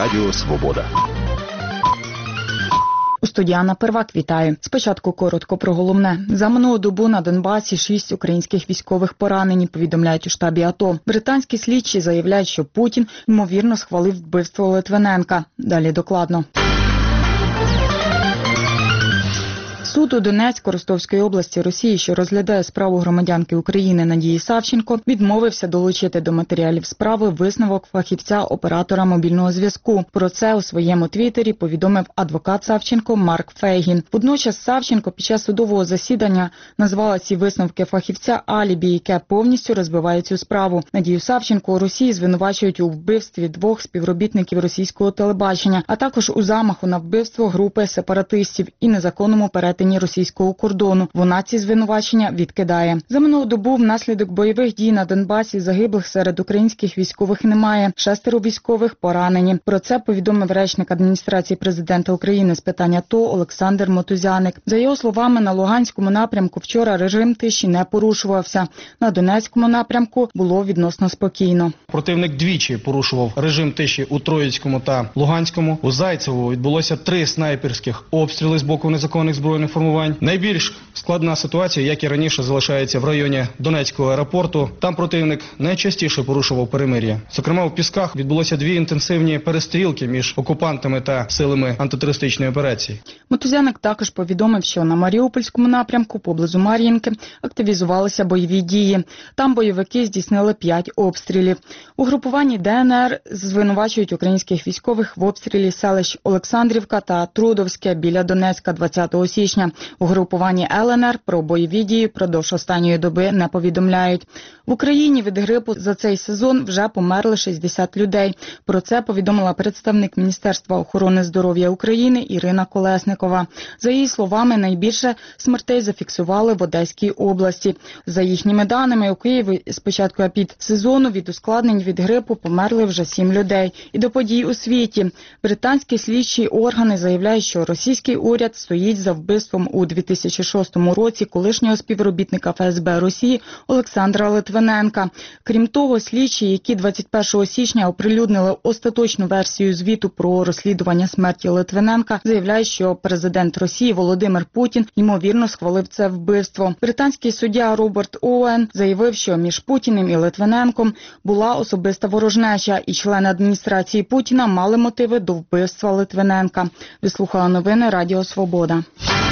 Радіо Свобода. У студії Анна Первак вітаю. Спочатку коротко про головне. За минулу добу на Донбасі 6 українських військових поранені, повідомляють у штабі АТО. Британські слідчі заявляють, що Путін, ймовірно, схвалив вбивство Литвиненка. Далі докладно. Суд у Донецько-Ростовської області Росії, що розглядає справу громадянки України Надії Савченко, відмовився долучити до матеріалів справи висновок фахівця-оператора мобільного зв'язку. Про це у своєму твіттері повідомив адвокат Савченко Марк Фейгін. Водночас Савченко під час судового засідання назвала ці висновки фахівця алібі, яке повністю розбиває цю справу. Надію Савченко у Росії звинувачують у вбивстві 2 співробітників російського телебачення, а також у замаху на вбивство групи сепаратистів і незаконному перетині російського кордону. Вона ці звинувачення відкидає. За минулу добу внаслідок бойових дій на Донбасі загиблих серед українських військових немає. 6 військових поранені. Про це повідомив речник адміністрації президента України з питань АТО Олександр Мотузяник. За його словами, на Луганському напрямку вчора режим тиші не порушувався. На Донецькому напрямку було відносно спокійно. Противник двічі порушував режим тиші у Троїцькому та Луганському. У Зайцевому відбулося 3 снайперських обстріли з боку незаконних збройних формувань. Найбільш складна ситуація, як і раніше, залишається в районі Донецького аеропорту. Там противник найчастіше порушував перемир'я. Зокрема, у Пісках відбулося 2 інтенсивні перестрілки між окупантами та силами антитерористичної операції. Мотузяник також повідомив, що на Маріупольському напрямку поблизу Мар'їнки активізувалися бойові дії. Там бойовики здійснили 5 обстрілів. У групуванні ДНР звинувачують українських військових в обстрілі селищ Олександрівка та Трудовське біля Донецька 20 січня. У групуванні ЛНР про бойові дії впродовж останньої доби не повідомляють. В Україні від грипу за цей сезон вже померли 60 людей. Про це повідомила представник Міністерства охорони здоров'я України Ірина Колесникова. За її словами, найбільше смертей зафіксували в Одеській області. За їхніми даними, у Києві з початку епідсезону від ускладнень від грипу померли вже 7 людей. І до подій у світі. Британські слідчі органи заявляють, що російський уряд стоїть за вбивством у 2006 році колишнього співробітника ФСБ Росії Олександра Литвиненка. Крім того, слідчі, які 21 січня оприлюднили остаточну версію звіту про розслідування смерті Литвиненка, заявляють, що президент Росії Володимир Путін ймовірно схвалив це вбивство. Британський суддя Роберт Оуен заявив, що між Путіним і Литвиненком була особиста ворожнеча, і члени адміністрації Путіна мали мотиви до вбивства Литвиненка. Ви слухали новини Радіо Свобода.